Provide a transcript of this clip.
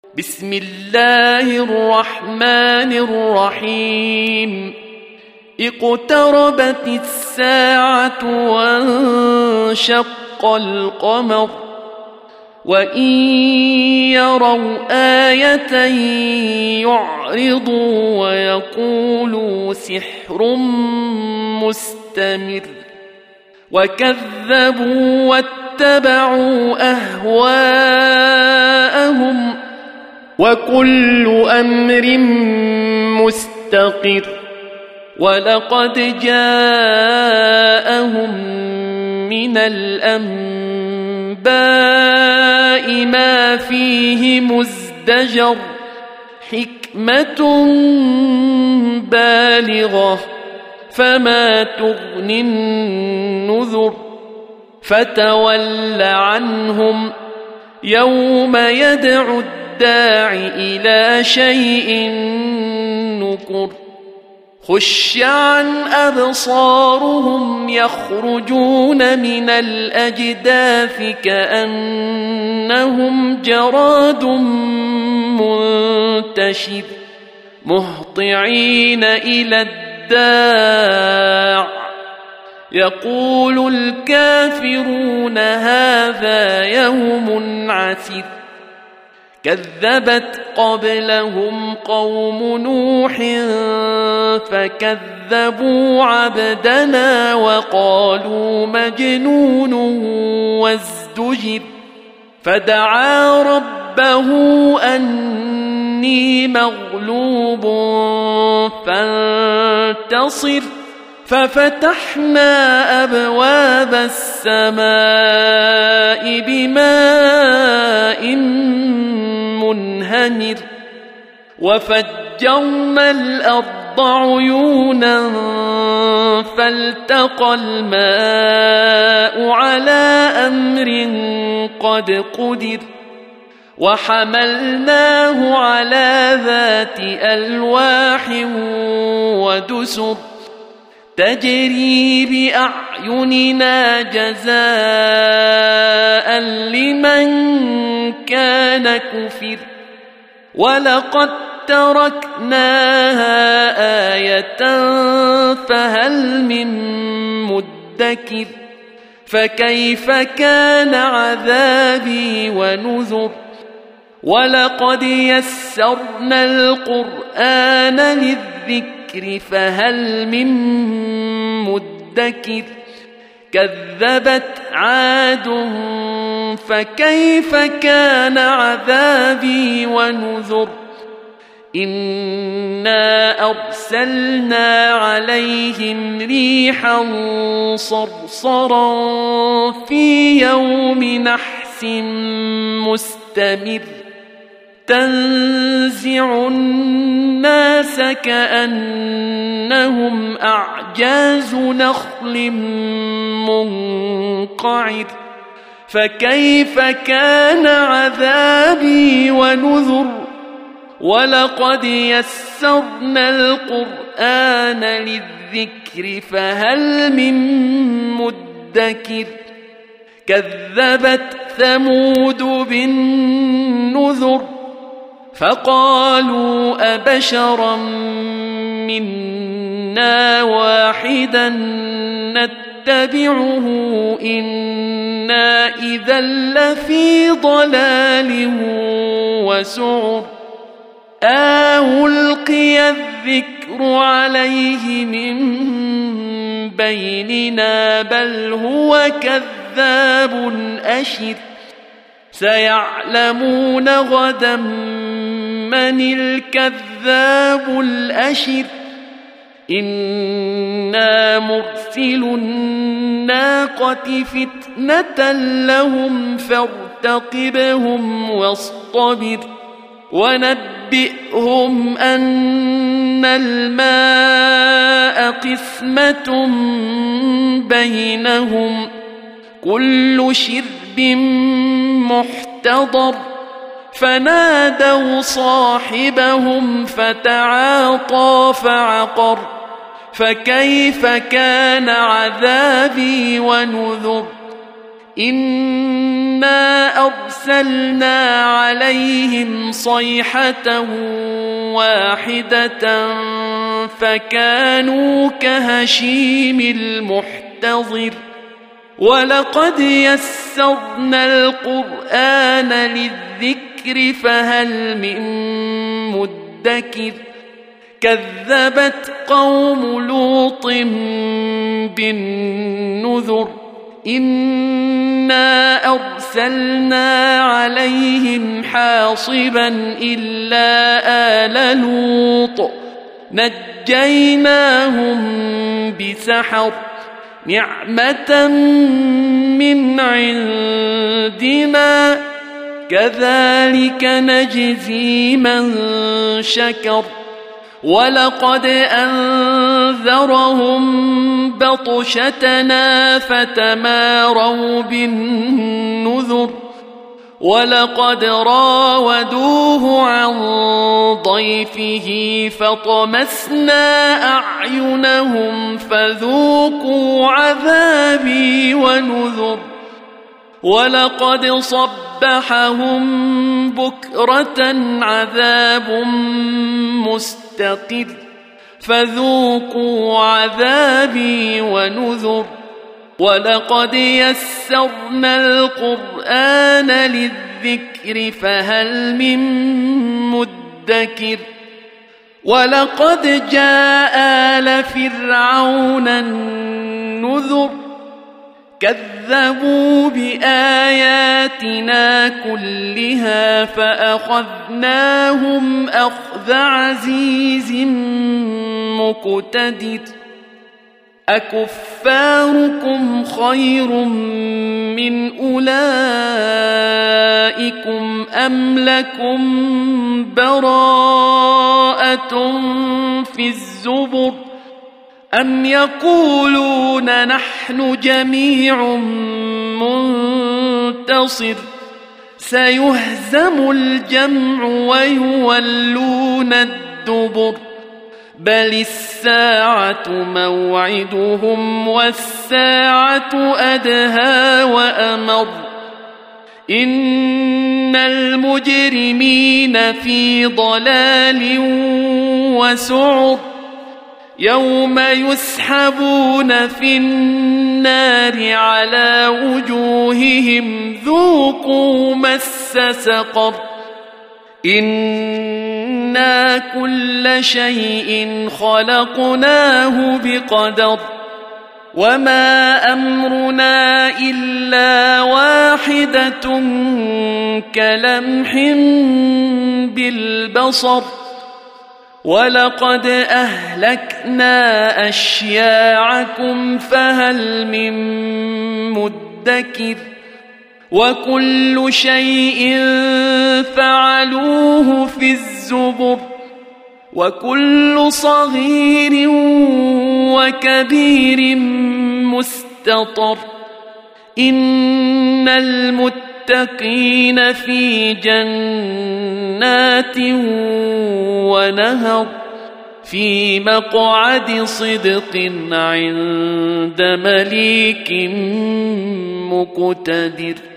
بسم الله الرحمن الرحيم. اقتربت الساعة وانشق القمر وإن يروا آية يعرضوا ويقولوا سحر مستمر وكذبوا واتبعوا أهواءهم وكل أمر مستقر ولقد جاءهم من الأنباء ما فيه مزدجر حكمة بالغة فما تغني النذر فتول عنهم يوم يدعو الداع إلى شيء نكر خش عن أبصارهم يخرجون من الأجداث كأنهم جراد منتشر مهطعين إلى الداع يقول الكافرون هذا يوم عسر كذبت قبلهم قوم نوح فكذبوا عبدنا وقالوا مجنون وازدجر فدعا ربه أني مغلوب فانتصر ففتحنا أبواب السماء بماء منهمر وفجرنا الأرض عيونا فالتقى الماء على أمر قد قدر وحملناه على ذات ألواح ودسر تجري بأعيننا جزاء لمن كان كفر ولقد تركناها آية فهل من مدكر فكيف كان عذابي ونذر ولقد يسرنا القرآن للذكر فهل من مدكر كذبت عاد فكيف كان عذابي ونذر إنا أرسلنا عليهم ريحا صرصرا في يوم نحس مستمر تنزع الناس كأنهم أعجاز نخل منقعر فكيف كان عذابي ونذر ولقد يسرنا القرآن للذكر فهل من مدكر كذبت ثمود بالنذر فقالوا أبشرا منا واحدا نتبعه إنا إذا لفي ضلال وسعر ألقي الذكر عليه من بيننا بل هو كذاب أشر سيعلمون غدا من الكذاب الأشر إنا مرسل الناقة فتنة لهم فارتقبهم واصطبر ونبئهم أن الماء قسمة بينهم كل شرب محتضر فنادوا صاحبهم فتعاطى فعقر فكيف كان عذابي ونذر إنا أرسلنا عليهم صيحة واحدة فكانوا كهشيم المحتضر ولقد يسرنا القرآن للذكر فهل من مدكر كذبت قوم لوط بالنذر إنا أرسلنا عليهم حاصبا إلا آل لوط نجيناهم بسحر نعمة من عندنا كذلك نجزي من شكر ولقد أنذرهم بطشتنا فتماروا بالنذر ولقد راودوه عن ضيفه فطمسنا أعينهم فذوقوا عذابي ونذر ولقد صبحهم بكرة عذاب مستقر فذوقوا عذابي ونذر ولقد يسرنا القرآن للذكر فهل من مدكر ولقد جاء آل فرعون النذر كذبوا بآياتنا كلها فأخذناهم أخذ عزيز مقتدر أكفاركم خير من أولئكم أم لكم براءة في الزبر أم يقولون نحن جميع منتصر سيهزم الجمع ويولون الدبر بل الساعة موعدهم والساعة أدهى وأمر إن المجرمين في ضلال وسعر يوم يسحبون في النار على وجوههم ذوقوا مس سقر إنا كل شيء خلقناه بقدر وما أمرنا إلا واحدة كلمح بالبصر ولقد أهلكنا أشياعكم فهل من مدكر وكل شيء فعلوه في الزبر وكل صغير وكبير مستطر إن المتقين في جنات ونهر في مقعد صدق عند مليك مقتدر